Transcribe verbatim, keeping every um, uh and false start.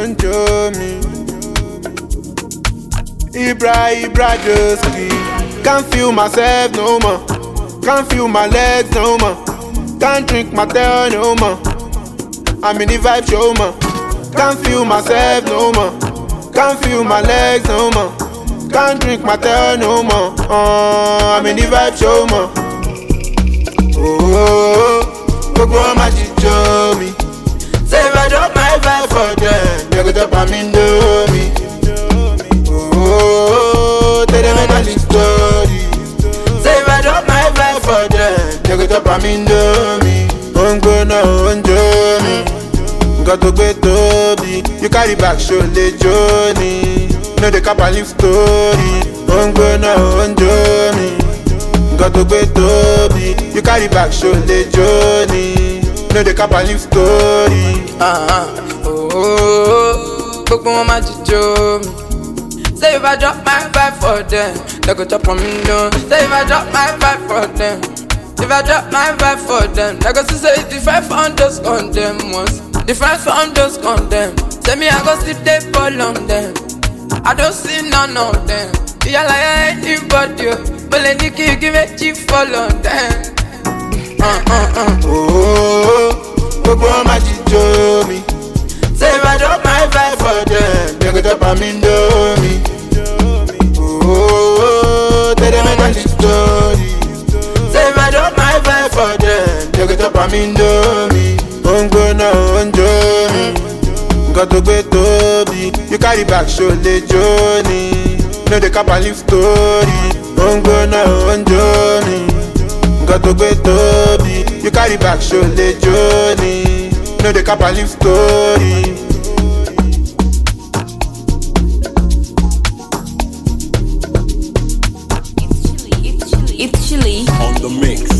won't show me. Ibra, Ibra, just can't feel myself no more. Can't feel my legs no more. Can't drink my tail no more. I'm in the vibe show more. Can't feel myself no more. Can't feel my legs no more. Can't drink my tail no more. Uh, I'm in the vibe show more. Oh, go go my show me. Say if I drop my vibe for them, they go drop I'm in me. Oh, tell them a little story. Say if I drop my vibe for them, they go drop I'm in me. Don't go now, don't do me. Got to get Toby. You carry back, show the journey. No, the cap and live story. Don't go now, don't do me. Got to get Toby. You carry back, show the journey. No, the cap and live story. Ah, oh, oh, oh, oh, my jojo. Say if I drop my vibe for them, they go chop on me down. Say if I drop my vibe for them, if I drop my vibe for them, they go say different from those condemn ones, different from those condemn. Say me I go sleep they fall on them. I don't see none of them. Yeah, like anybody, but let me give me cheap fall on them. Uh uh uh. Oh, go go my jojo me. Say if I drop my vibe for them, they go drop I'm in me. Oh, tell them a little story. Say if I drop my vibe for them, they go drop I'm in me. Don't go now, don't do me. Got to get Toby. You carry back, show the journey. No, the cap and live story. Don't go now, don't do me. Got to get Toby. You carry back, show the journey. No, the cap and live story. It's chilly on the mix.